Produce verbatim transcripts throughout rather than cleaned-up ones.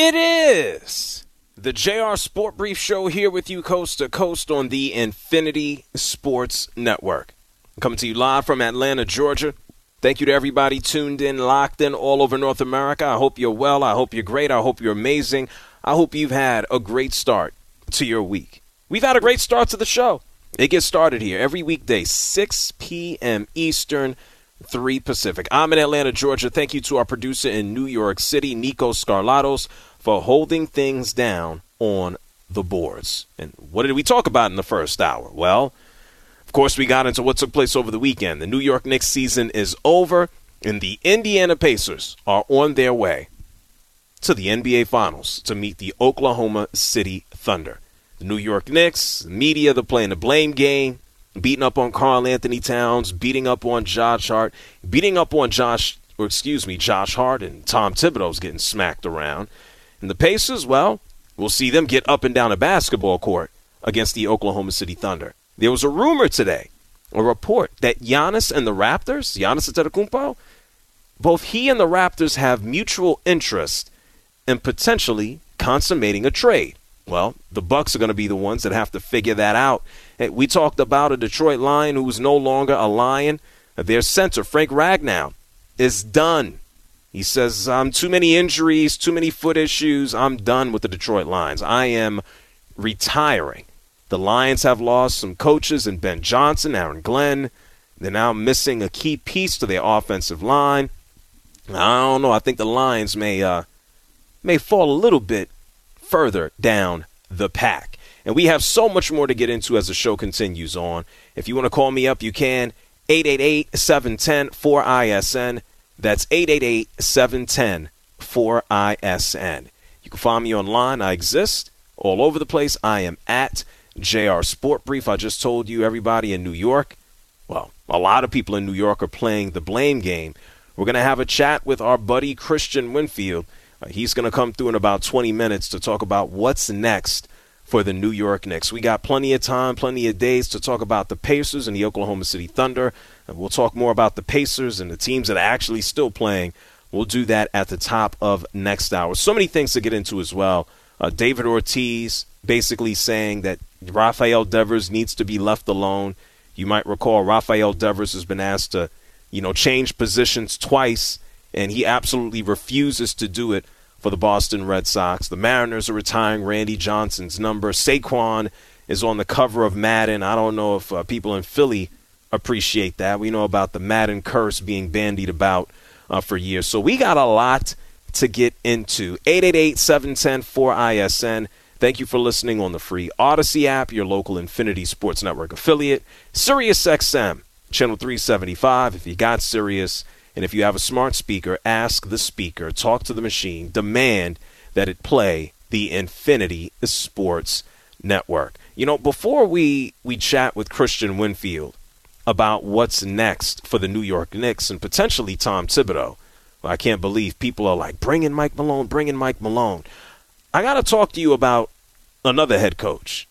It is the J R Sport Brief Show here with you coast to coast on the Infinity Sports Network. Coming to you live from Atlanta, Georgia. Thank you to everybody tuned in, locked in all over North America. I hope you're well. I hope you're great. I hope you're amazing. I hope you've had a great start to your week. We've had a great start to the show. It gets started here every weekday, six p.m. Eastern, three Pacific. I'm in Atlanta, Georgia. Thank you to our producer in New York City, Nico Scarlatos, for holding things down on the boards. And what did we talk about in the first hour? Well, of course, we got into what took place over the weekend. The New York Knicks season is over, and the Indiana Pacers are on their way to the N B A Finals to meet the Oklahoma City Thunder. The New York Knicks, the media, they're playing the blame game, beating up on Karl Anthony Towns, beating up on Josh Hart, beating up on Josh, or excuse me, Josh Hart, and Tom Thibodeau's getting smacked around. And the Pacers, well, we'll see them get up and down a basketball court against the Oklahoma City Thunder. There was a rumor today, a report, that Giannis and the Raptors, Giannis Antetokounmpo, both he and the Raptors have mutual interest in potentially consummating a trade. Well, the Bucks are going to be the ones that have to figure that out. We talked about a Detroit Lion who is no longer a Lion. Their center, Frank Ragnow, is done. He says, um, too many injuries, too many foot issues. I'm done with the Detroit Lions. I am retiring. The Lions have lost some coaches in Ben Johnson, Aaron Glenn. They're now missing a key piece to their offensive line. I don't know. I think the Lions may uh, may fall a little bit further down the pack. And we have so much more to get into as the show continues on. If you want to call me up, you can. eight eight eight, seven one zero, four I S N. That's eight eight eight, seven one zero, four I S N. You can find me online. I exist all over the place. I am at J R Sport Brief. I just told you, everybody in New York, well, a lot of people in New York are playing the blame game. We're going to have a chat with our buddy Christian Winfield. Uh, he's going to come through in about twenty minutes to talk about what's next for the New York Knicks. We got plenty of time, plenty of days to talk about the Pacers and the Oklahoma City Thunder. And we'll talk more about the Pacers and the teams that are actually still playing. We'll do that at the top of next hour. So many things to get into as well. Uh, David Ortiz basically saying that Rafael Devers needs to be left alone. You might recall Rafael Devers has been asked to, you know, change positions twice, and he absolutely refuses to do it for the Boston Red Sox. The Mariners are retiring Randy Johnson's number. Saquon is on the cover of Madden. I don't know if uh, people in Philly appreciate that. We know about the Madden curse being bandied about uh, for years. So we got a lot to get into. eight eight eight, seven one zero, four I S N. Thank you for listening on the free Odyssey app, your local Infinity Sports Network affiliate. SiriusXM, channel three seventy-five, if you got Sirius. And if you have a smart speaker, ask the speaker, talk to the machine, demand that it play the Infinity Sports Network. You know, before we, we chat with Christian Winfield about what's next for the New York Knicks and potentially Tom Thibodeau, well, I can't believe people are like, bring in Mike Malone, bring in Mike Malone. I got to talk to you about another head coach.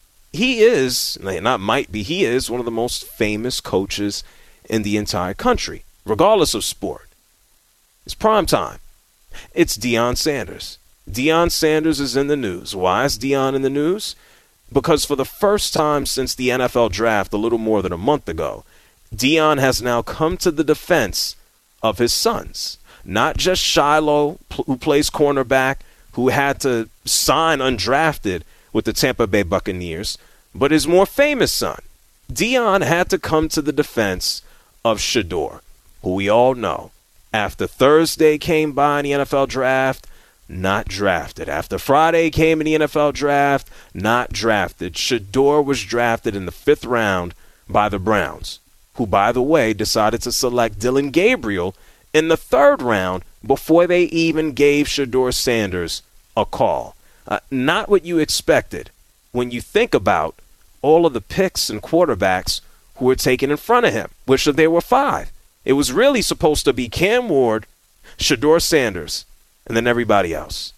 He is, not might be, he is one of the most famous coaches in the entire country, regardless of sport. It's prime time. It's Deion Sanders. Deion Sanders is in the news. Why is Deion in the news? Because for the first time since the N F L draft a little more than a month ago, Deion has now come to the defense of his sons. Not just Shiloh, who plays cornerback, who had to sign undrafted with the Tampa Bay Buccaneers, but his more famous son. Deion had to come to the defense of Shedeur, who we all know, after Thursday came by in the N F L draft, not drafted. After Friday came in the N F L draft, not drafted. Shedeur was drafted in the fifth round by the Browns, who, by the way, decided to select Dillon Gabriel in the third round before they even gave Shedeur Sanders a call. Uh, not what you expected when you think about all of the picks and quarterbacks who were taken in front of him, which there were five. It was really supposed to be Cam Ward, Shedeur Sanders, and then everybody else.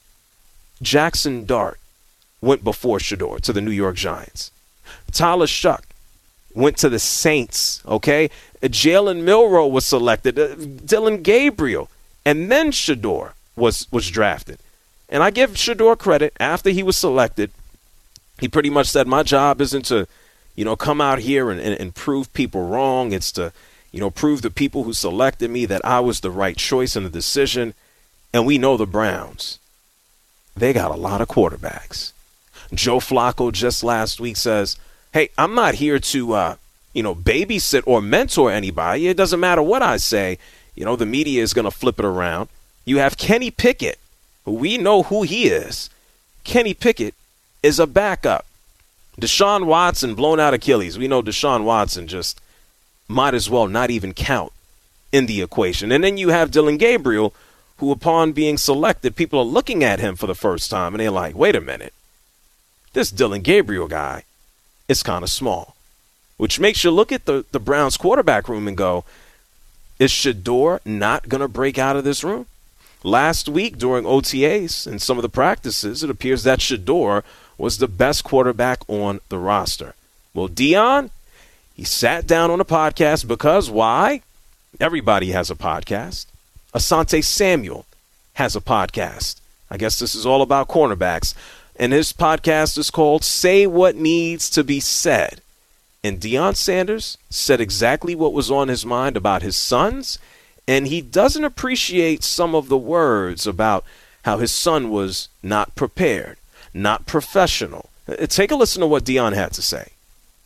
Jackson Dart went before Shedeur to the New York Giants. Tyler Shuck went to the Saints, okay? Jalen Milroe was selected. Uh, Dillon Gabriel. And then Shedeur was, was drafted. And I give Shedeur credit. After he was selected, he pretty much said, my job isn't to, you know, come out here and, and, and prove people wrong. It's to, you know, prove the people who selected me that I was the right choice in the decision. And we know the Browns. They got a lot of quarterbacks. Joe Flacco just last week says, hey, I'm not here to, uh, you know, babysit or mentor anybody. It doesn't matter what I say. You know, the media is going to flip it around. You have Kenny Pickett, who we know who he is. Kenny Pickett is a backup. Deshaun Watson, blown out Achilles. We know Deshaun Watson just might as well not even count in the equation. And then you have Dylan Gabriel, who upon being selected, people are looking at him for the first time, and they're like, wait a minute. This Dylan Gabriel guy is kind of small, which makes you look at the, the Browns quarterback room and go, is Shedeur not going to break out of this room? Last week during O T As and some of the practices, it appears that Shedeur was the best quarterback on the roster. Well, Deion, he sat down on a podcast because why? Everybody has a podcast. Asante Samuel has a podcast. I guess this is all about cornerbacks. And his podcast is called Say What Needs to Be Said. And Deion Sanders said exactly what was on his mind about his sons. And he doesn't appreciate some of the words about how his son was not prepared, not professional. Take a listen to what Deion had to say.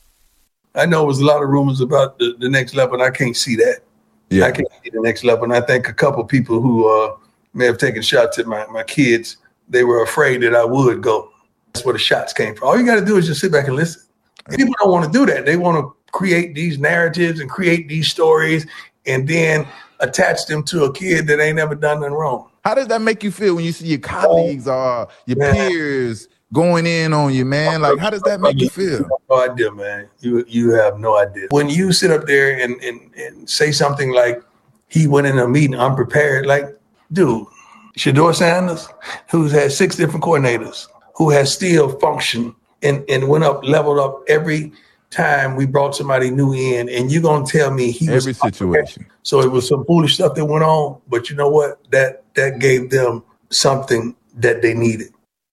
I know there was a lot of rumors about the, the next level, and I can't see that. Yeah. I can't see the next level. And I think a couple of people who uh, may have taken shots at my, my kids, they were afraid that I would go. That's where the shots came from. All you got to do is just sit back and listen. People don't want to do that. They want to create these narratives and create these stories and then attach them to a kid that ain't never done nothing wrong. How does that make you feel when you see your colleagues or your man. peers going in on you, man? Like, how does that make you feel? You have no idea, man. You you have no idea. When you sit up there and, and, and say something like, he went in a meeting unprepared, like, dude, Shedeur Sanders, who's had six different coordinators, who has still functioned and, and went up, leveled up every time we brought somebody new in, and you're going to tell me he every was situation. Unprepared. So it was some foolish stuff that went on, but you know what? That that gave them something that they needed.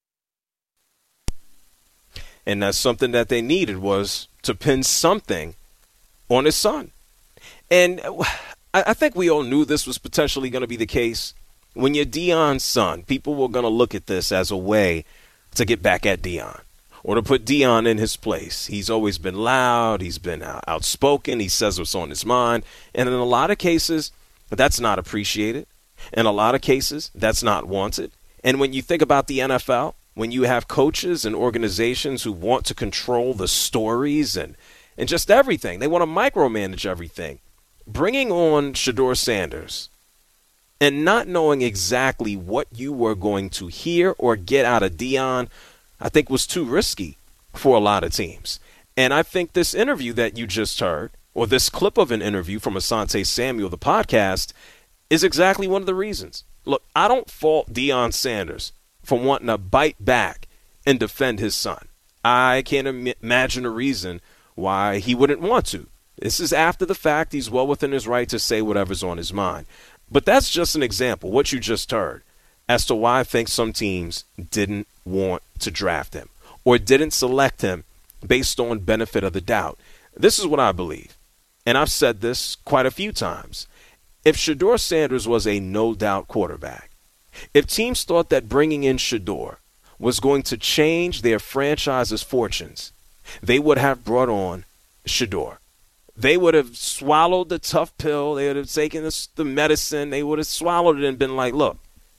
And that's something that they needed was to pin something on his son. And I think we all knew this was potentially going to be the case. When you're Deion's son, people were going to look at this as a way to get back at Deion or to put Deion in his place. He's always been loud. He's been outspoken. He says what's on his mind. And in a lot of cases, that's not appreciated. In a lot of cases, that's not wanted. And when you think about the N F L, when you have coaches and organizations who want to control the stories and, and just everything, they want to micromanage everything. Bringing on Shedeur Sanders and not knowing exactly what you were going to hear or get out of Deion, I think was too risky for a lot of teams. And I think this interview that you just heard, or this clip of an interview from Asante Samuel, the podcast, is exactly one of the reasons. Look, I don't fault Deion Sanders for wanting to bite back and defend his son. I can't Im- imagine a reason why he wouldn't want to. This is after the fact. He's well within his right to say whatever's on his mind. But that's just an example, what you just heard, as to why I think some teams didn't want to draft him or didn't select him based on benefit of the doubt. This is what I believe, and I've said this quite a few times. If Shedeur Sanders was a no-doubt quarterback, if teams thought that bringing in Shedeur was going to change their franchise's fortunes, they would have brought on Shedeur. They would have swallowed the tough pill. They would have taken the, the medicine. They would have swallowed it and been like, look,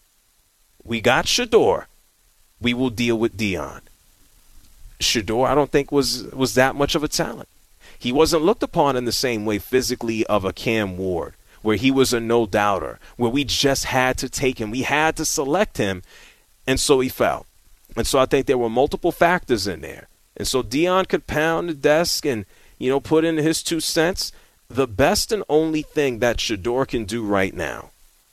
we got Shedeur. We will deal with Deion. Shedeur, I don't think, was was that much of a talent. He wasn't looked upon in the same way physically of a Cam Ward, where he was a no-doubter, where we just had to take him. We had to select him, and so he fell. And so I think there were multiple factors in there. And so Deion could pound the desk and, you know, put in his two cents. The best and only thing that Shedeur can do right now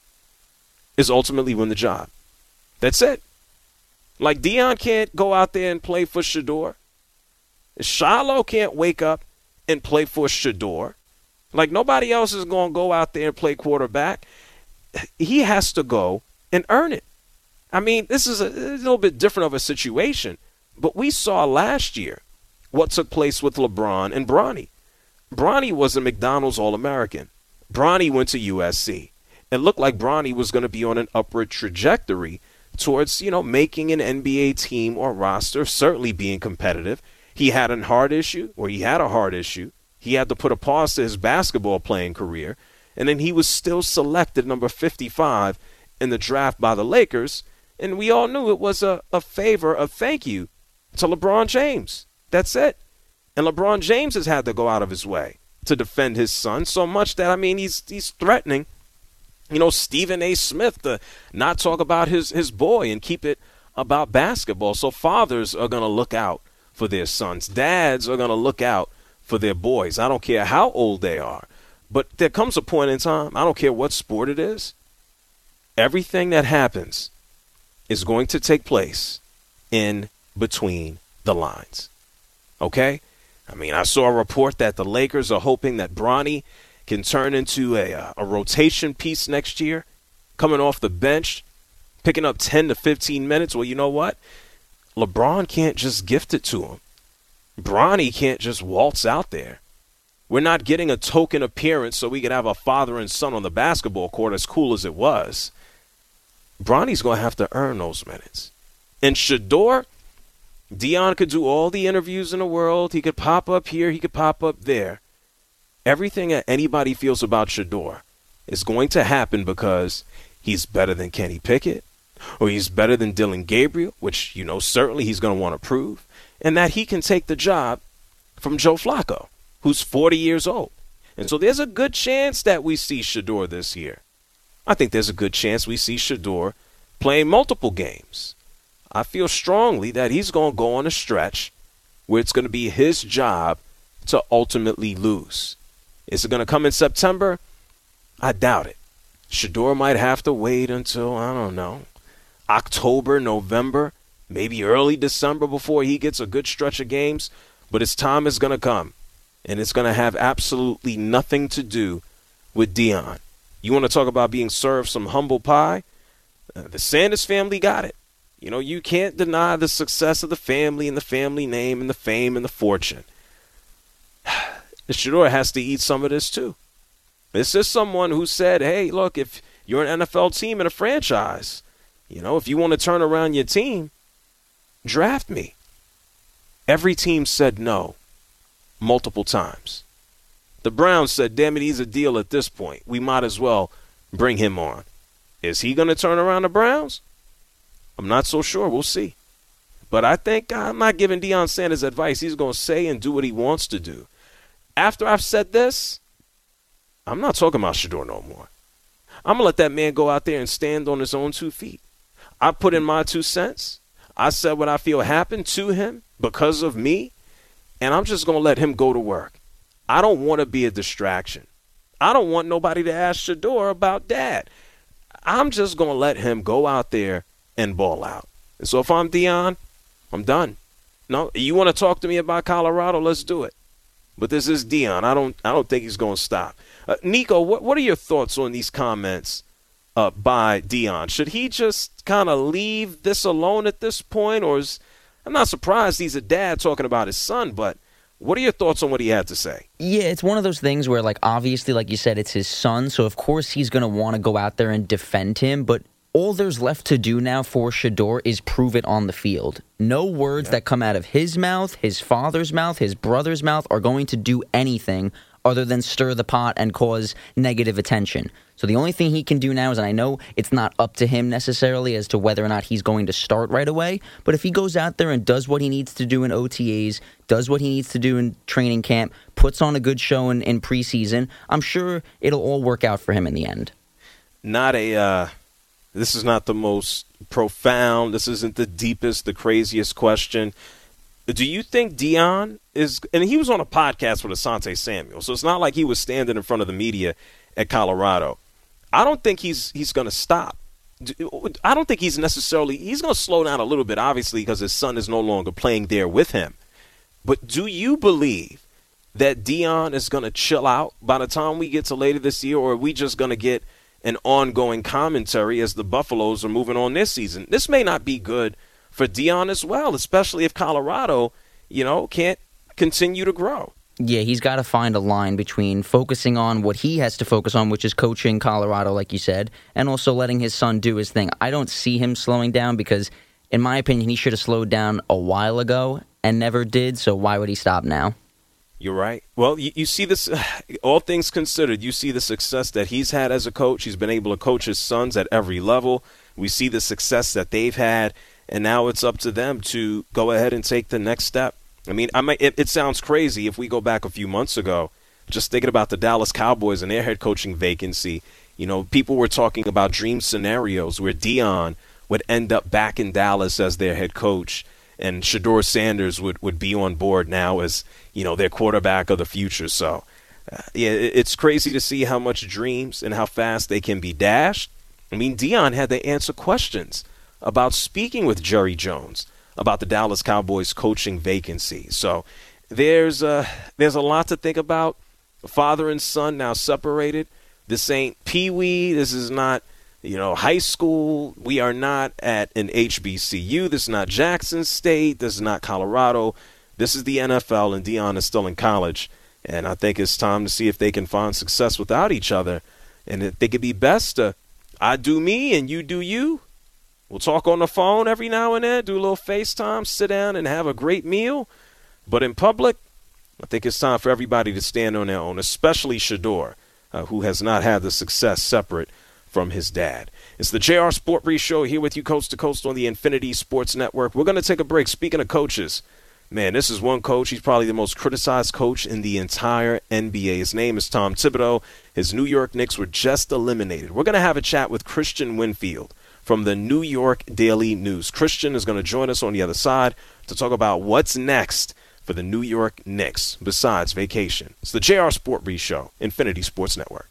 is ultimately win the job. That's it. Like, Deion can't go out there and play for Shedeur. Shiloh can't wake up and play for Shedeur. Like, nobody else is going to go out there and play quarterback. He has to go and earn it. I mean, this is a, a little bit different of a situation, but we saw last year what took place with LeBron and Bronny. Bronny was a McDonald's All-American. Bronny went to U S C. It looked like Bronny was going to be on an upward trajectory towards, you know, making an N B A team or roster, certainly being competitive. He had a heart issue, or he had a heart issue. He had to put a pause to his basketball playing career. And then he was still selected number fifty-five in the draft by the Lakers. And we all knew it was a, a favor, a thank you to LeBron James. That's it. And LeBron James has had to go out of his way to defend his son so much that, I mean, he's he's threatening, you know, Stephen A. Smith to not talk about his, his boy and keep it about basketball. So fathers are going to look out for their sons. Dads are going to look out for their boys. I don't care how old they are. But there comes a point in time, I don't care what sport it is, everything that happens is going to take place in between the lines. Okay? I mean, I saw a report that the Lakers are hoping that Bronny can turn into a, a rotation piece next year, coming off the bench, picking up ten to fifteen minutes. Well, you know what? LeBron can't just gift it to him. Bronny can't just waltz out there. We're not getting a token appearance so we can have a father and son on the basketball court, as cool as it was. Bronny's going to have to earn those minutes. And Shedeur, Deion could do all the interviews in the world. He could pop up here. He could pop up there. Everything that anybody feels about Shedeur is going to happen because he's better than Kenny Pickett, or he's better than Dylan Gabriel, which, you know, certainly he's going to want to prove, and that he can take the job from Joe Flacco, who's forty years old. And so there's a good chance that we see Shedeur this year. I think there's a good chance we see Shedeur playing multiple games. I feel strongly that he's going to go on a stretch where it's going to be his job to ultimately lose. Is it going to come in September? I doubt it. Shedeur might have to wait until, I don't know, October, November, maybe early December before he gets a good stretch of games. But his time is going to come, and it's going to have absolutely nothing to do with Deion. You want to talk about being served some humble pie? Uh, the Sanders family got it. You know, you can't deny the success of the family and the family name and the fame and the fortune. Shedeur has to eat some of this too. This is someone who said, hey, look, if you're an N F L team and a franchise, you know, if you want to turn around your team, draft me. Every team said no multiple times. The Browns said, damn it, he's a deal at this point. We might as well bring him on. Is he going to turn around the Browns? I'm not so sure. We'll see. But I think I'm not giving Deion Sanders advice. He's going to say and do what he wants to do. After I've said this, I'm not talking about Shedeur no more. I'm going to let that man go out there and stand on his own two feet. I put in my two cents. I said what I feel happened to him because of me, and I'm just going to let him go to work. I don't want to be a distraction. I don't want nobody to ask Shedeur about Dad. I'm just going to let him go out there and ball out. And so if I'm Deion, I'm done. No, you want to talk to me about Colorado? Let's do it. But this is Deion. I don't I don't think he's going to stop. Uh, Nico, what, what are your thoughts on these comments uh, by Deion? Should he just kind of leave this alone at this point? Or is, I'm not surprised he's a dad talking about his son, but what are your thoughts on what he had to say? Yeah, it's one of those things where, like, obviously, like you said, it's his son, so of course he's going to want to go out there and defend him, but all there's left to do now for Shedeur is prove it on the field. No words yeah. that come out of his mouth, his father's mouth, his brother's mouth are going to do anything other than stir the pot and cause negative attention. So the only thing he can do now is, and I know it's not up to him necessarily as to whether or not he's going to start right away, but if he goes out there and does what he needs to do in O T As, does what he needs to do in training camp, puts on a good show in, in preseason, I'm sure it'll all work out for him in the end. Not a... Uh... This is not the most profound. This isn't the deepest, the craziest question. Do you think Deion is – and he was on a podcast with Asante Samuel, so it's not like he was standing in front of the media at Colorado. I don't think he's he's going to stop. I don't think he's necessarily – he's going to slow down a little bit, obviously, because his son is no longer playing there with him. But do you believe that Deion is going to chill out by the time we get to later this year, or are we just going to get – and ongoing commentary as the Buffaloes are moving on this season. This may not be good for Deion as well, especially if Colorado, you know, can't continue to grow. Yeah, he's got to find a line between focusing on what he has to focus on, which is coaching Colorado, like you said, and also letting his son do his thing. I don't see him slowing down because, in my opinion, he should have slowed down a while ago and never did, so why would he stop now? You're right. Well, you, you see this, all things considered, you see the success that he's had as a coach. He's been able to coach his sons at every level. We see the success that they've had, and now it's up to them to go ahead and take the next step. I mean, I might, it, it sounds crazy if we go back a few months ago, just thinking about the Dallas Cowboys and their head coaching vacancy. You know, people were talking about dream scenarios where Deion would end up back in Dallas as their head coach, and Shedeur Sanders would, would be on board now as, you know, their quarterback of the future. So, uh, yeah, it, it's crazy to see how much dreams and how fast they can be dashed. I mean, Deion had to answer questions about speaking with Jerry Jones about the Dallas Cowboys coaching vacancy. So there's a, there's a lot to think about. Father and son now separated. This ain't Pee-wee. This is not, you know, high school. We are not at an H B C U. This is not Jackson State. This is not Colorado. This is the N F L, and Deion is still in college. And I think it's time to see if they can find success without each other. And if they could be best to, I do me and you do you. We'll talk on the phone every now and then, do a little FaceTime, sit down and have a great meal. But in public, I think it's time for everybody to stand on their own, especially Shedeur, uh, who has not had the success separate from his dad. It's the J R Sport Brief Show here with you coast to coast on the Infinity Sports Network. We're going to take a break. Speaking of coaches, man, this is one coach. He's probably the most criticized coach in the entire N B A. His name is Tom Thibodeau. His New York Knicks were just eliminated. We're going to have a chat with Christian Winfield from the New York Daily News. Christian is going to join us on the other side to talk about what's next for the New York Knicks besides vacation. It's the J R Sport Brief Show, Infinity Sports Network.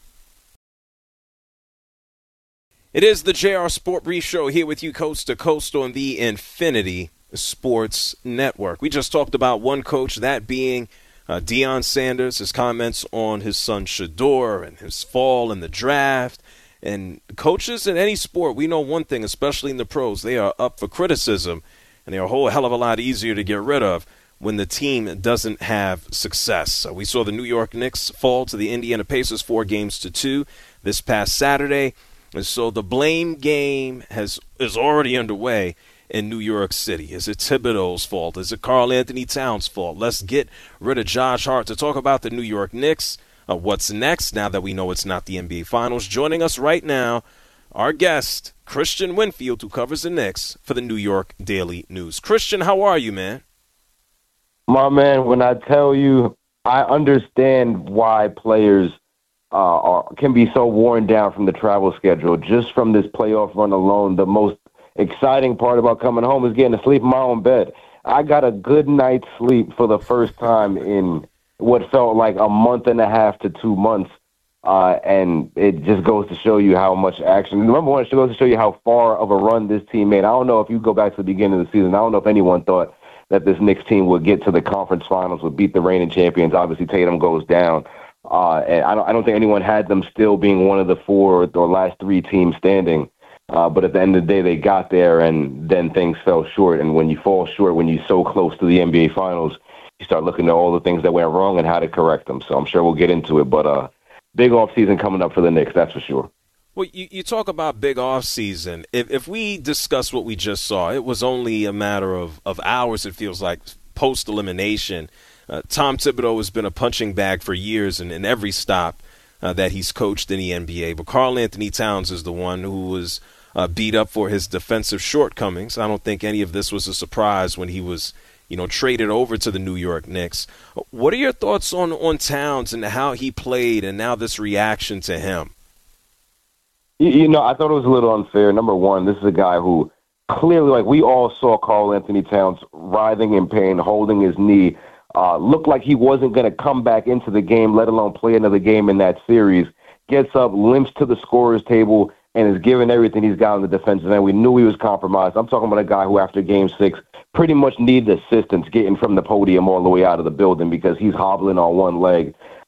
It is the J R Sport Brief Show here with you coast to coast on the Infinity Sports Network. We just talked about one coach, that being uh, Deion Sanders, his comments on his son Shedeur and his fall in the draft. And coaches in any sport, we know one thing, especially in the pros, they are up for criticism, and they're a whole hell of a lot easier to get rid of when the team doesn't have success. So we saw the New York Knicks fall to the Indiana Pacers four games to two this past Saturday. And so the blame game has is already underway in New York City. Is it Thibodeau's fault? Is it Karl Anthony Towns' fault? Let's get rid of Josh Hart to talk about the New York Knicks. Uh, what's next now that we know it's not the N B A Finals? Joining us right now, our guest, Christian Winfield, who covers the Knicks for the New York Daily News. Christian, how are you, man? My man, when I tell you, I understand why players uh, are, can be so worn down from the travel schedule. Just from this playoff run alone, the most exciting part about coming home is getting to sleep in my own bed. I got a good night's sleep for the first time in what felt like a month and a half to two months. Uh, and it just goes to show you how much action. Number one, it goes to show you how far of a run this team made. I don't know if you go back to the beginning of the season, I don't know if anyone thought that this Knicks team would get to the conference finals, would beat the reigning champions. Obviously, Tatum goes down. Uh, and I don't, I don't think anyone had them still being one of the four or last three teams standing. Uh, but at the end of the day, they got there, and then things fell short. And when you fall short, when you're so close to the N B A Finals, you start looking at all the things that went wrong and how to correct them. So I'm sure we'll get into it. But uh, big off season coming up for the Knicks, that's for sure. Well, you, you talk about big off season. If, if we discuss what we just saw, it was only a matter of, of hours, it feels like, post-elimination. Uh, Tom Thibodeau has been a punching bag for years in, in every stop uh, that he's coached in the N B A. But Karl Anthony Towns is the one who was uh, beat up for his defensive shortcomings. I don't think any of this was a surprise when he was you know, traded over to the New York Knicks. What are your thoughts on, on Towns and how he played and now this reaction to him? You know, I thought it was a little unfair. Number one, this is a guy who clearly, like we all saw Karl Anthony Towns writhing in pain, holding his knee, uh, looked like he wasn't going to come back into the game, let alone play another game in that series. Gets up, limps to the scorer's table, and is giving everything he's got on the defensive end. We knew he was compromised. I'm talking about a guy who, after game six, pretty much needed assistance getting from the podium all the way out of the building because he's hobbling on one leg.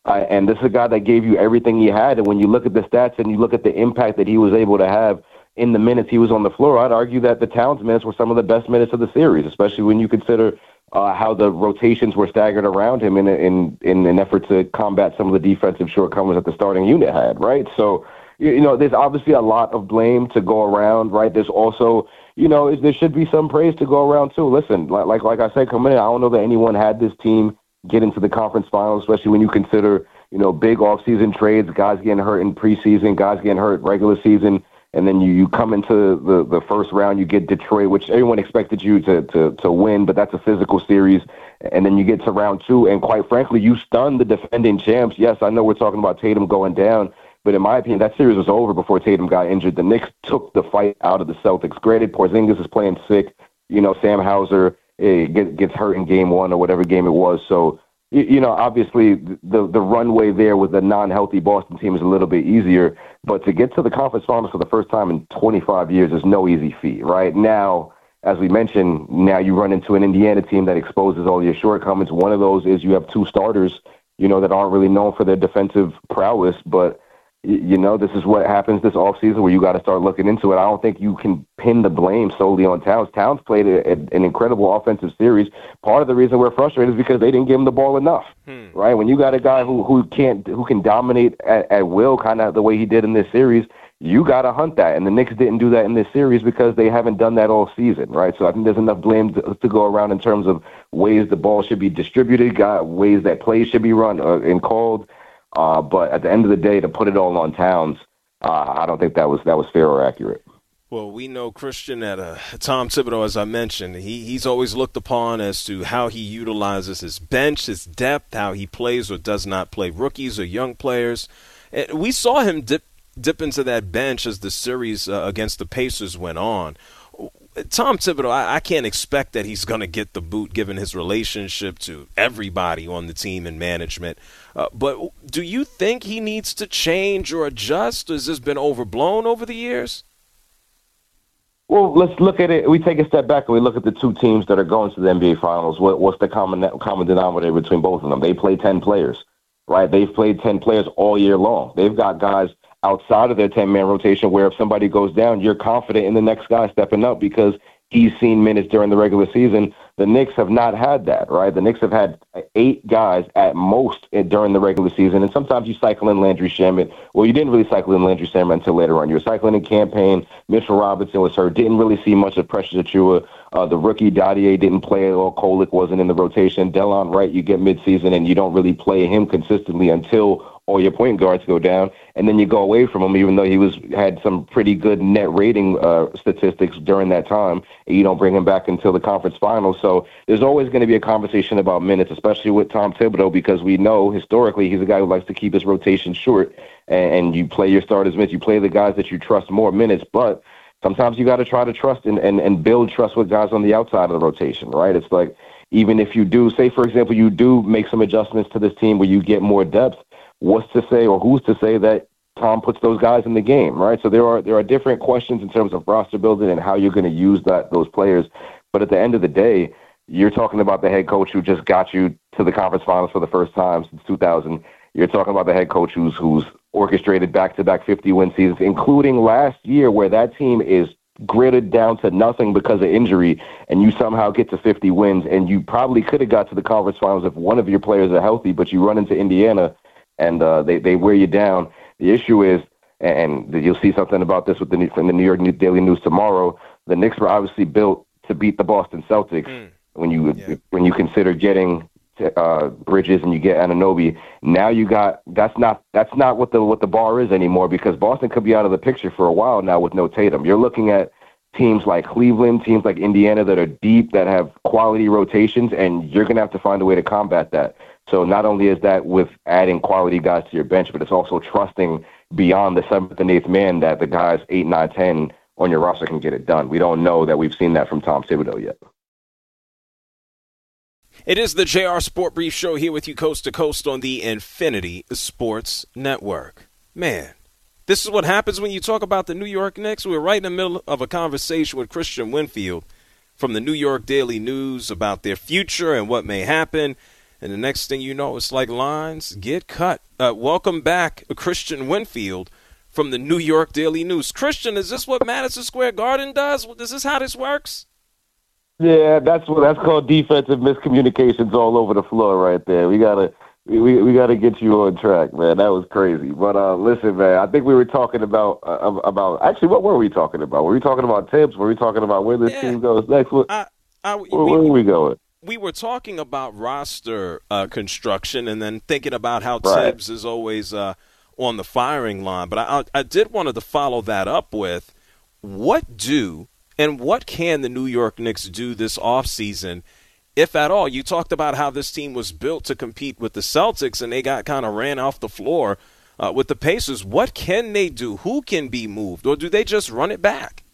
Uh, and this is a guy that gave you everything he had. And when you look at the stats and you look at the impact that he was able to have in the minutes he was on the floor, I'd argue that the Towns minutes were some of the best minutes of the series, especially when you consider uh, how the rotations were staggered around him in, in in an effort to combat some of the defensive shortcomings that the starting unit had, right? So, you know, there's obviously a lot of blame to go around, right? There's also, you know, there should be some praise to go around too. Listen, like like, like I said, coming in, I don't know that anyone had this team get into the conference finals, especially when you consider, you know, big offseason trades, guys getting hurt in preseason, guys getting hurt regular season, and then you, you come into the, the first round, you get Detroit, which everyone expected you to, to, to win, but that's a physical series. And then you get to round two, and quite frankly, you stun the defending champs. Yes, I know we're talking about Tatum going down, but in my opinion, that series was over before Tatum got injured. The Knicks took the fight out of the Celtics. Granted, Porzingis is playing sick. You know, Sam Hauser eh, get, gets hurt in game one or whatever game it was. So, you, you know, obviously the the runway there with a non-healthy Boston team is a little bit easier. But to get to the conference finals for the first time in twenty-five years is no easy feat, right? Now, as we mentioned, now you run into an Indiana team that exposes all your shortcomings. One of those is you have two starters, you know, that aren't really known for their defensive prowess, but you know, this is what happens this offseason where you got to start looking into it. I don't think you can pin the blame solely on Towns. Towns played a, a, an incredible offensive series. Part of the reason we're frustrated is because they didn't give him the ball enough, hmm. right? When you got a guy who, who can't who can dominate at, at will, kind of the way he did in this series, you got to hunt that. And the Knicks didn't do that in this series because they haven't done that all season, right? So I think there's enough blame to, to go around in terms of ways the ball should be distributed, got ways that plays should be run uh, and called. Uh, but at the end of the day, to put it all on Towns, uh, I don't think that was that was fair or accurate. Well, we know, Christian, that uh, Tom Thibodeau, as I mentioned, he, he's always looked upon as to how he utilizes his bench, his depth, how he plays or does not play rookies or young players. And we saw him dip, dip into that bench as the series uh, against the Pacers went on. Tom Thibodeau, I, I can't expect that he's going to get the boot given his relationship to everybody on the team and management. Uh, but do you think he needs to change or adjust? Has this been overblown over the years? Well, let's look at it. We take a step back and we look at the two teams that are going to the N B A Finals. What, what's the common common denominator between both of them? They play ten players, right? They've played ten players all year long. They've got guys outside of their ten-man rotation where if somebody goes down, you're confident in the next guy stepping up because he's seen minutes during the regular season. The Knicks have not had that, right? The Knicks have had eight guys at most during the regular season, and sometimes you cycle in Landry Shamet. Well, you didn't really cycle in Landry Shamet until later on. You were cycling in campaign. Mitchell Robinson was hurt. Didn't really see much of Precious Achiuwa. Uh, the rookie Dadier didn't play at all. Kolick wasn't in the rotation. Delon Wright, you get midseason, and you don't really play him consistently until all your point guards go down, and then you go away from him, even though he was had some pretty good net rating uh, statistics during that time, and you don't bring him back until the conference finals. So there's always going to be a conversation about minutes, especially with Tom Thibodeau, because we know historically he's a guy who likes to keep his rotation short, and, and you play your starters minutes, you play the guys that you trust more minutes, but sometimes you got to try to trust and, and, and build trust with guys on the outside of the rotation, right? It's like, even if you do, say, for example, you do make some adjustments to this team where you get more depth, what's to say or who's to say that Tom puts those guys in the game, right? So there are there are different questions in terms of roster building and how you're going to use that those players. But at the end of the day, you're talking about the head coach who just got you to the conference finals for the first time since two thousand. You're talking about the head coach who's who's orchestrated back-to-back fifty-win seasons, including last year where that team is gritted down to nothing because of injury, and you somehow get to fifty wins, and you probably could have got to the conference finals if one of your players are healthy, but you run into Indiana and uh, they, they wear you down. The issue is, and you'll see something about this with the, from the New York Daily News tomorrow, the Knicks were obviously built to beat the Boston Celtics mm. when you yeah. when you consider getting uh, Bridges and you get Anunoby. Now you got that's not that's not what the what the bar is anymore, because Boston could be out of the picture for a while now with no Tatum. You're looking at teams like Cleveland, teams like Indiana that are deep, that have quality rotations, and you're going to have to find a way to combat that. So not only is that with adding quality guys to your bench, but it's also trusting beyond the seventh and eighth man that the guys eight, nine, ten on your roster can get it done. We don't know that we've seen that from Tom Thibodeau yet. It is the J R Sport Brief Show here with you coast to coast on the Infinity Sports Network. Man, this is what happens when you talk about the New York Knicks. We're right in the middle of a conversation with Christian Winfield from the New York Daily News about their future and what may happen. And the next thing you know, it's like lines get cut. Uh, welcome back, Christian Winfield from the New York Daily News. Christian, is this what Madison Square Garden does? Is this how this works? Yeah, that's what that's called defensive miscommunications all over the floor right there. We gotta we we gotta get you on track, man. That was crazy. But uh, listen, man, I think we were talking about uh, about actually what were we talking about? Were we talking about Tibbs? Were we talking about where this yeah. team goes next? What, I, I, where, we, where are we going? We were talking about roster uh, construction and then thinking about how right. Tibbs is always uh, on the firing line. But I, I did wanted to follow that up with what do and what can the New York Knicks do this offseason, if at all? You talked about how this team was built to compete with the Celtics and they got kind of ran off the floor uh, with the Pacers. What can they do? Who can be moved? Or do they just run it back?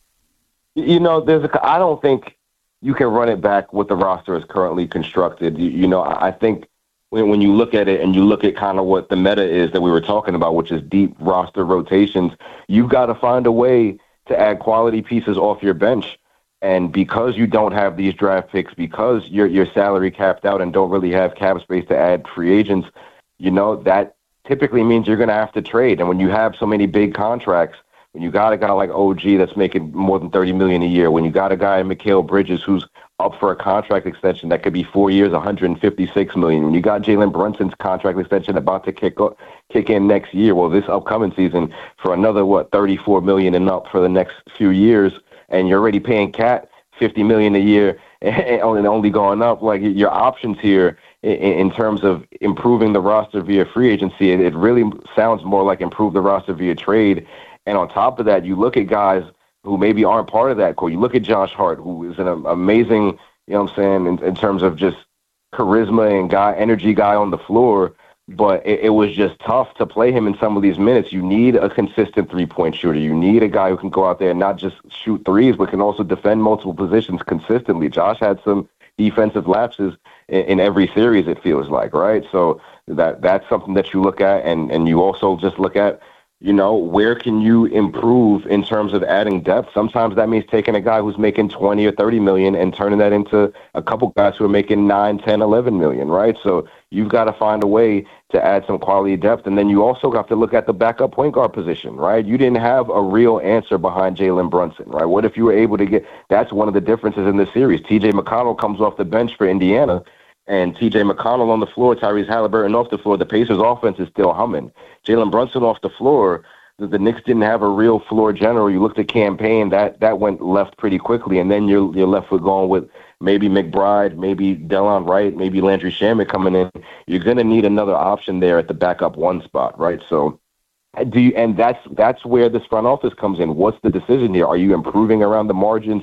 You know, there's a, I don't think you can run it back with the roster as currently constructed. You, you know, I think when, when you look at it and you look at kind of what the meta is that we were talking about, which is deep roster rotations, you've got to find a way to add quality pieces off your bench. And because you don't have these draft picks, because you're, you're salary capped out and don't really have cap space to add free agents, you know, that typically means you're going to have to trade. And when you have so many big contracts, when you got a guy like O G that's making more than thirty million dollars a year, when you got a guy in Mikal Bridges who's up for a contract extension that could be four years, one hundred fifty-six million dollars, when you got Jalen Brunson's contract extension about to kick up, kick in next year, well, this upcoming season for another, what, thirty-four million dollars and up for the next few years, and you're already paying Cat fifty million dollars a year and only going up, like your options here in terms of improving the roster via free agency, it really sounds more like improve the roster via trade. And on top of that, you look at guys who maybe aren't part of that core. You look at Josh Hart, who is an amazing, you know what I'm saying, in, in terms of just charisma and guy, energy guy on the floor, but it, it was just tough to play him in some of these minutes. You need a consistent three-point shooter. You need a guy who can go out there and not just shoot threes, but can also defend multiple positions consistently. Josh had some defensive lapses in, in every series, it feels like, right? So that that's something that you look at, and, and you also just look at, you know, where can you improve in terms of adding depth? Sometimes that means taking a guy who's making twenty or thirty million and turning that into a couple guys who are making nine, ten, eleven million, right? So you've got to find a way to add some quality depth. And then you also have to look at the backup point guard position, right? You didn't have a real answer behind Jalen Brunson, right? What if you were able to get, that's one of the differences in this series. T J McConnell comes off the bench for Indiana, and T J McConnell on the floor, Tyrese Halliburton off the floor. The Pacers' offense is still humming. Jalen Brunson off the floor. The, the Knicks didn't have a real floor general. You looked at campaign, that that went left pretty quickly, and then you're you're left with going with maybe McBride, maybe Delon Wright, maybe Landry Shamet coming in. You're going to need another option there at the backup one spot, right? So, do you, and that's that's where this front office comes in. What's the decision here? Are you improving around the margins,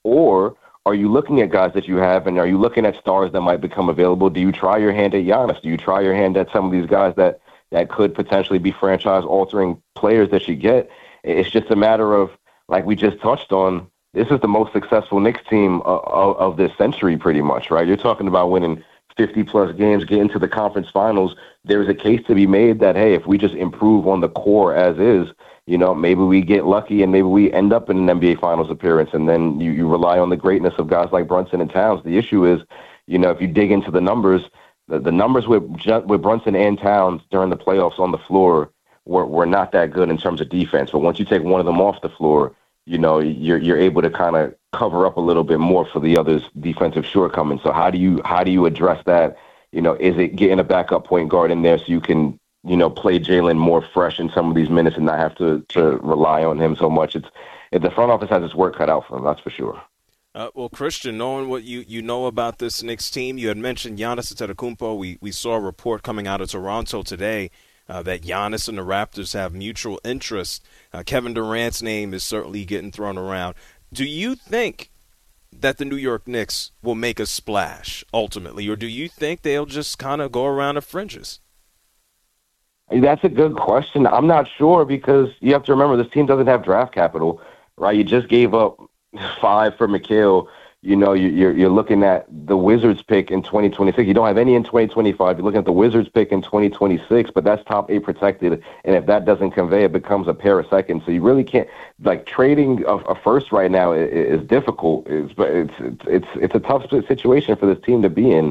or are you looking at guys that you have, and are you looking at stars that might become available? Do you try your hand at Giannis? Do you try your hand at some of these guys that, that could potentially be franchise-altering players that you get? It's just a matter of, like we just touched on, this is the most successful Knicks team of, of, of this century pretty much, right? You're talking about winning fifty-plus games, getting to the conference finals. There's a case to be made that, hey, if we just improve on the core as is, you know, maybe we get lucky and maybe we end up in an N B A Finals appearance, and then you, you rely on the greatness of guys like Brunson and Towns. The issue is, you know, if you dig into the numbers, the, the numbers with with Brunson and Towns during the playoffs on the floor were, were not that good in terms of defense. But once you take one of them off the floor, you know, you're you're able to kind of cover up a little bit more for the other's defensive shortcomings. So how do you how do you address that? You know, is it getting a backup point guard in there so you can, you know, play Jalen more fresh in some of these minutes and not have to, to rely on him so much? It's if the front office has its work cut out for him, that's for sure. Uh, well, Christian, knowing what you, you know about this Knicks team, you had mentioned Giannis Antetokounmpo. We we saw a report coming out of Toronto today uh, that Giannis and the Raptors have mutual interest. Uh, Kevin Durant's name is certainly getting thrown around. Do you think that the New York Knicks will make a splash ultimately, or do you think they'll just kind of go around the fringes? That's a good question. I'm not sure because you have to remember this team doesn't have draft capital, right? You just gave up five for Mikal. You know, you're you're looking at the Wizards pick in twenty twenty-six. You don't have any in twenty twenty-five. You're looking at the Wizards pick in twenty twenty-six, but that's top eight protected. And if that doesn't convey, it becomes a pair of seconds. So you really can't, like, trading a, a first right now is, is difficult. It's, it's it's it's it's a tough situation for this team to be in.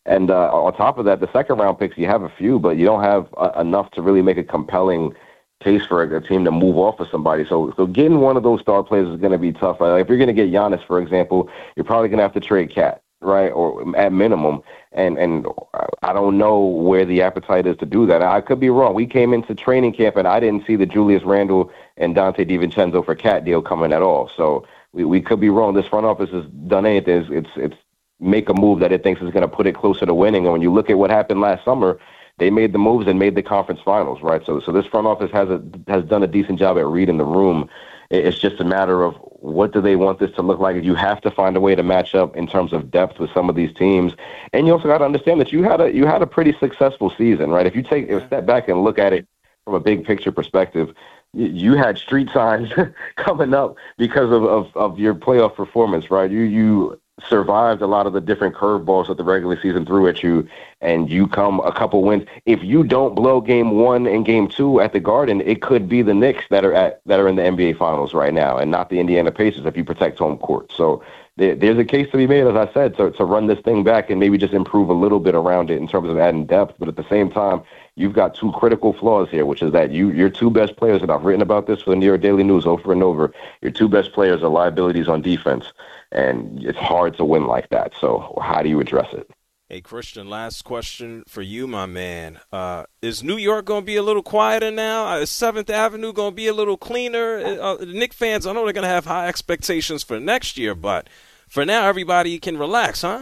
And uh, on top of that, the second round picks, you have a few, but you don't have uh, enough to really make a compelling case for a, a team to move off of somebody. So so getting one of those star players is going to be tough. Right? Like if you're going to get Giannis, for example, you're probably going to have to trade Cat, right, or at minimum. And and I don't know where the appetite is to do that. I could be wrong. We came into training camp, and I didn't see the Julius Randle and Dante DiVincenzo for Cat deal coming at all. So we, we could be wrong. This front office has done anything. It's it's, it's make a move that it thinks is going to put it closer to winning. And when you look at what happened last summer, they made the moves and made the conference finals, right? So so this front office has a, has done a decent job at reading the room. It's just a matter of what do they want this to look like. You have to find a way to match up in terms of depth with some of these teams. And you also got to understand that you had a you had a pretty successful season, right? If you take a step back and look at it from a big picture perspective, you had street signs coming up because of, of, of your playoff performance, right? You you survived a lot of the different curveballs that the regular season threw at you, and you come a couple wins. If you don't blow game one and game two at the Garden, it could be the Knicks that are at that are in the N B A Finals right now, and not the Indiana Pacers if you protect home court. So there, there's a case to be made, as I said, to, to run this thing back and maybe just improve a little bit around it in terms of adding depth. But at the same time, you've got two critical flaws here, which is that you your two best players, and I've written about this for the New York Daily News over and over, your two best players are liabilities on defense. And it's hard to win like that. So how do you address it? Hey, Christian, last question for you, my man. Uh, is New York going to be a little quieter now? Is seventh Avenue going to be a little cleaner? Uh, the Knicks fans, I know they're going to have high expectations for next year, but for now, everybody can relax, huh?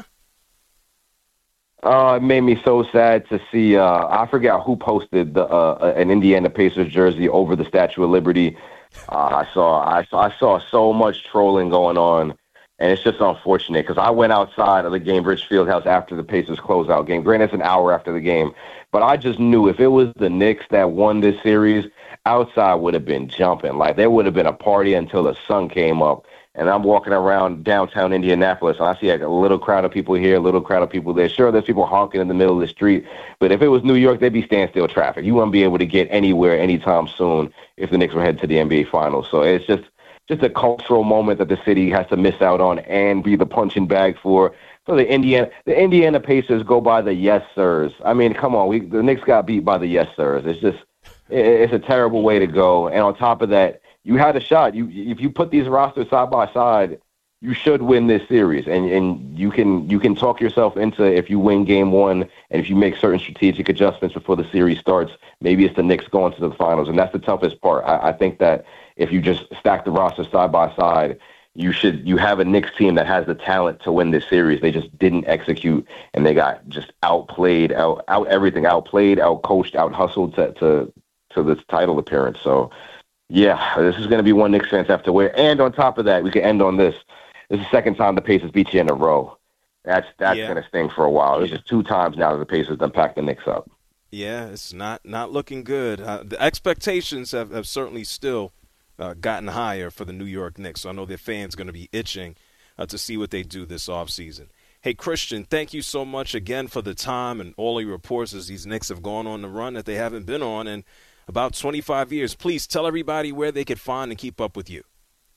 Oh, it made me so sad to see, uh, I forget who posted the uh, an Indiana Pacers jersey over the Statue of Liberty. Uh, I saw I saw, I saw so much trolling going on. And it's just unfortunate because I went outside of the Gainbridge Fieldhouse after the Pacers closeout game. Granted, it's an hour after the game. But I just knew if it was the Knicks that won this series, outside would have been jumping. Like, there would have been a party until the sun came up. And I'm walking around downtown Indianapolis, and I see like a little crowd of people here, a little crowd of people there. Sure, there's people honking in the middle of the street. But if it was New York, they'd be standstill traffic. You wouldn't be able to get anywhere anytime soon if the Knicks were headed to the N B A Finals. So it's just... just a cultural moment that the city has to miss out on and be the punching bag for. So the Indiana, the Indiana Pacers go by the yes sirs. I mean, come on, we the Knicks got beat by the yes sirs. It's just, it, it's a terrible way to go. And on top of that, you had a shot. You if you put these rosters side by side, you should win this series. And and you can you can talk yourself into if you win game one and if you make certain strategic adjustments before the series starts, maybe it's the Knicks going to the finals, and that's the toughest part. I, I think that. If you just stack the roster side by side, you should you have a Knicks team that has the talent to win this series. They just didn't execute, and they got just outplayed, out out everything, outplayed, outcoached, out hustled to to to this title appearance. So, yeah, this is going to be one Knicks fans have to wear. And on top of that, we can end on this. This is the second time the Pacers beat you in a row. That's that's yeah. going to sting for a while. It's just two times now that the Pacers done packed the Knicks up. Yeah, it's not not looking good. Uh, the expectations have, have certainly still. Uh, gotten higher for the New York Knicks. So I know their fans going to be itching uh, to see what they do this offseason. Hey, Christian, thank you so much again for the time and all your reports as these Knicks have gone on the run that they haven't been on in about twenty-five years. Please tell everybody where they could find and keep up with you.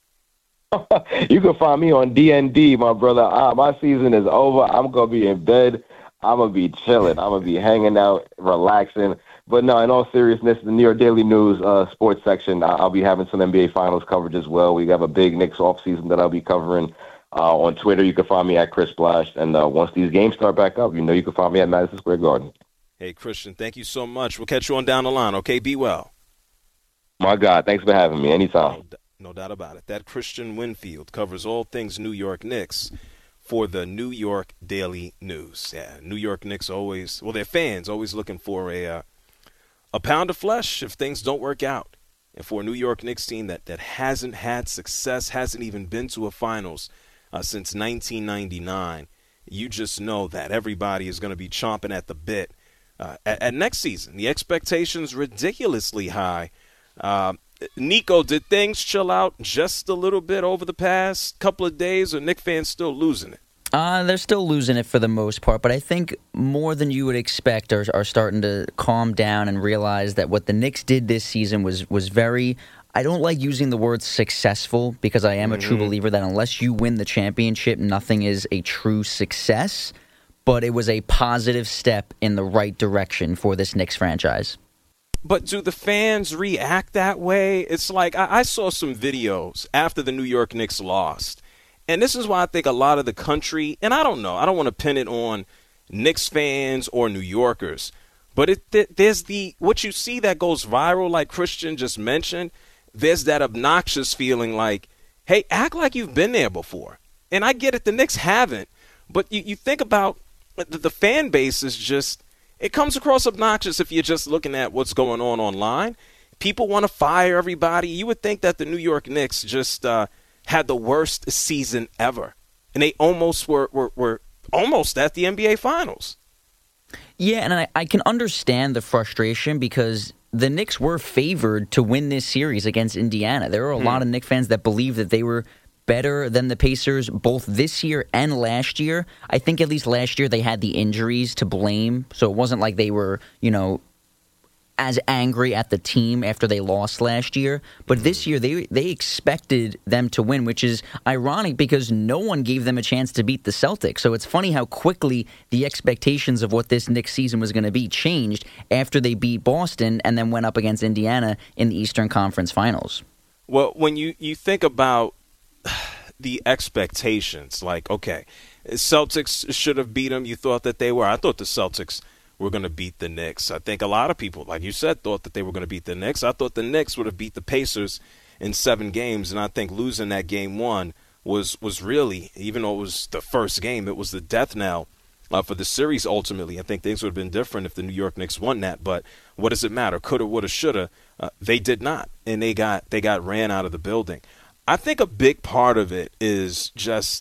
You can find me on D N D, my brother. Uh, my season is over. I'm going to be in bed. I'm going to be chilling. I'm going to be hanging out, relaxing. But no, in all seriousness, the New York Daily News uh, sports section, I'll be having some N B A Finals coverage as well. We have a big Knicks offseason that I'll be covering. Uh, on Twitter, you can find me at Chris Blash. And uh, once these games start back up, you know you can find me at Madison Square Garden. Hey, Christian, thank you so much. We'll catch you on down the line, okay? Be well. My God, thanks for having me. Anytime. No, no doubt about it. That Christian Winfield covers all things New York Knicks for the New York Daily News. Yeah, New York Knicks always, well, their fans always looking for a uh, a pound of flesh if things don't work out. And for a New York Knicks team that, that hasn't had success, hasn't even been to a finals uh, since nineteen ninety-nine, you just know that everybody is going to be chomping at the bit uh, at, at next season. The expectations ridiculously high. Uh, Nico, did things chill out just a little bit over the past couple of days, or Knicks fans still losing it? Uh, they're still losing it for the most part, but I think more than you would expect are, are starting to calm down and realize that what the Knicks did this season was was very, I don't like using the word successful because I am mm-hmm. a true believer that unless you win the championship, nothing is a true success. but it was a positive step in the right direction for this Knicks franchise. But do the fans react that way? It's like I, I saw some videos after the New York Knicks lost. And this is why I think a lot of the country, and I don't know, I don't want to pin it on Knicks fans or New Yorkers, but it, th- there's the, what you see that goes viral, like Christian just mentioned, there's that obnoxious feeling like, hey, act like you've been there before. And I get it, the Knicks haven't, but you, you think about the, the fan base is just, it comes across obnoxious if you're just looking at what's going on online. People want to fire everybody. You would think that the New York Knicks just uh, had the worst season ever. And they almost were, were, were almost at the N B A Finals. Yeah, and I, I can understand the frustration because the Knicks were favored to win this series against Indiana. There are a hmm. lot of Knicks fans that believe that they were better than the Pacers both this year and last year. I think at least last year they had the injuries to blame, so it wasn't like they were, you know, as angry at the team after they lost last year. But this year they they expected them to win, which is ironic because no one gave them a chance to beat the Celtics. So it's funny how quickly the expectations of what this Knicks season was going to be changed after they beat Boston and then went up against Indiana in the Eastern Conference Finals. Well, when you, you think about the expectations, like, okay, Celtics should have beat them. You thought that they were. I thought the Celtics were going to beat the Knicks. I think a lot of people, like you said, thought that they were going to beat the Knicks. I thought the Knicks would have beat the Pacers in seven games, and I think losing that game one was was really, even though it was the first game, it was the death knell uh, for the series ultimately. I think things would have been different if the New York Knicks won that, but what does it matter? Coulda, woulda, shoulda. Uh, they did not, and they got they got ran out of the building. I think a big part of it is just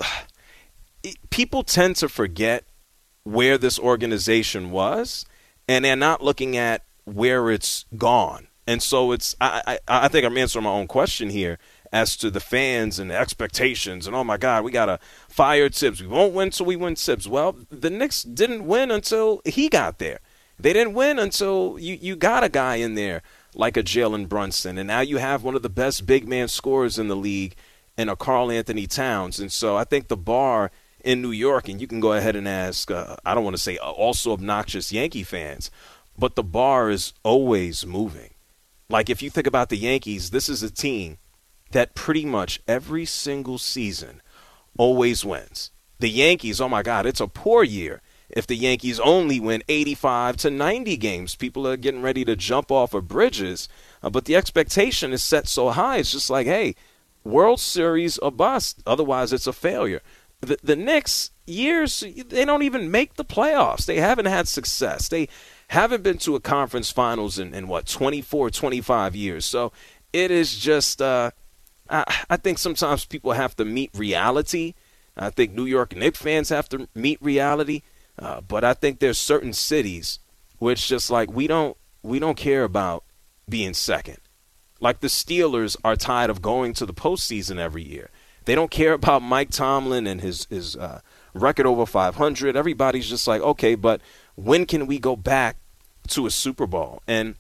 it, people tend to forget where this organization was, and they're not looking at where it's gone. And so it's I, I, I think I'm answering my own question here as to the fans and the expectations and, oh, my God, we got to fire Tibbs. We won't win until we win Tibbs. Well, the Knicks didn't win until he got there. They didn't win until you, you got a guy in there like a Jalen Brunson, and now you have one of the best big man scorers in the league in a Karl Anthony Towns. And so I think the bar in New York, and you can go ahead and ask, uh, I don't want to say also obnoxious Yankee fans, but the bar is always moving. Like if you think about the Yankees, this is a team that pretty much every single season always wins. The Yankees, oh my God, it's a poor year if the Yankees only win eighty-five to ninety games. People are getting ready to jump off of bridges, uh, but the expectation is set so high. It's just like, hey, World Series or bust. Otherwise, it's a failure. The, the Knicks, years, they don't even make the playoffs. They haven't had success. They haven't been to a conference finals in, in what, twenty-four, twenty-five years. So it is just, uh, I, I think sometimes people have to meet reality. I think New York Knicks fans have to meet reality. Uh, but I think there's certain cities where it's just like we don't we don't care about being second. Like the Steelers are tired of going to the postseason every year. They don't care about Mike Tomlin and his his uh, record over five hundred. Everybody's just like, okay, but when can we go back to a Super Bowl? And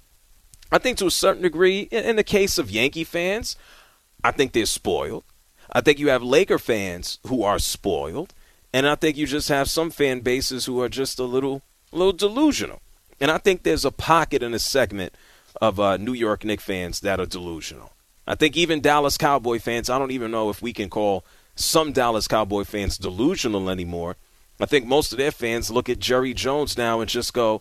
I think to a certain degree, in, in the case of Yankee fans, I think they're spoiled. I think you have Laker fans who are spoiled. And I think you just have some fan bases who are just a little a little delusional. And I think there's a pocket and a segment of uh, New York Knicks fans that are delusional. I think even Dallas Cowboy fans, I don't even know if we can call some Dallas Cowboy fans delusional anymore. I think most of their fans look at Jerry Jones now and just go,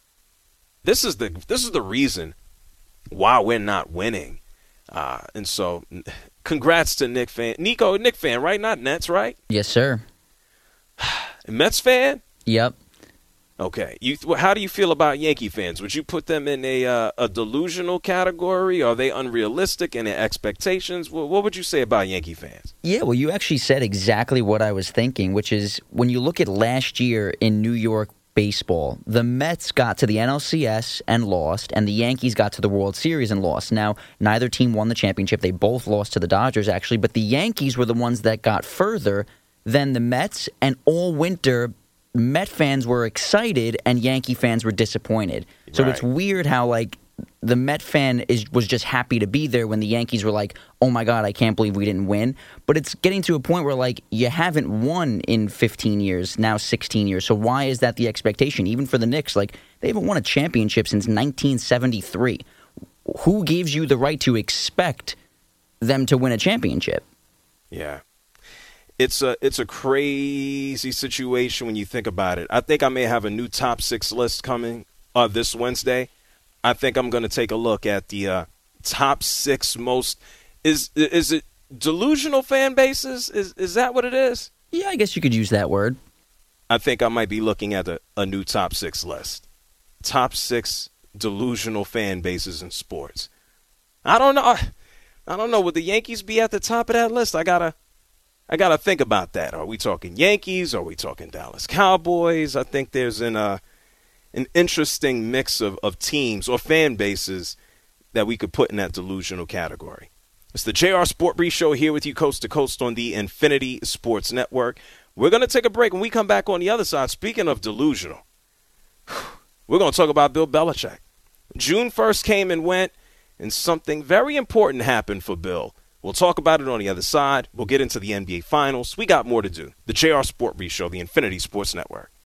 this is the this is the reason why we're not winning. Uh, and so congrats to Knicks fan. Nico, Knicks fan, right? Not Nets, right? Yes, sir. Mets fan? Yep. Okay. You, how do you feel about Yankee fans? Would you put them in a uh, a delusional category? Are they unrealistic in their expectations? What, what would you say about Yankee fans? Yeah, well, you actually said exactly what I was thinking, which is when you look at last year in New York baseball, the Mets got to the N L C S and lost, and the Yankees got to the World Series and lost. Now, neither team won the championship. They both lost to the Dodgers, actually, but the Yankees were the ones that got further than the Mets, and all winter, Met fans were excited and Yankee fans were disappointed. So right. It's weird how, like, the Met fan is was just happy to be there when the Yankees were like, oh my God, I can't believe we didn't win. But it's getting to a point where, like, you haven't won in fifteen years, now sixteen years. So why is that the expectation? Even for the Knicks, like, they haven't won a championship since nineteen seventy-three. Who gives you the right to expect them to win a championship? Yeah. It's a it's a crazy situation when you think about it. I think I may have a new top six list coming uh, this Wednesday. I think I'm going to take a look at the uh, top six most. Is is it delusional fan bases? Is is that what it is? Yeah, I guess you could use that word. I think I might be looking at a, a new top six list. Top six delusional fan bases in sports. I don't know. I don't know. Would the Yankees be at the top of that list? I gotta. I got to think about that. Are we talking Yankees? Are we talking Dallas Cowboys? I think there's an, uh, an interesting mix of, of teams or fan bases that we could put in that delusional category. It's the J R Sport Brief Show here with you coast to coast on the Infinity Sports Network. We're going to take a break. When we come back on the other side, speaking of delusional, we're going to talk about Bill Belichick. June first came and went, and something very important happened for Bill. We'll talk about it on the other side. We'll get into the N B A Finals. We got more to do. The J R Sport Brief Show, the Infinity Sports Network.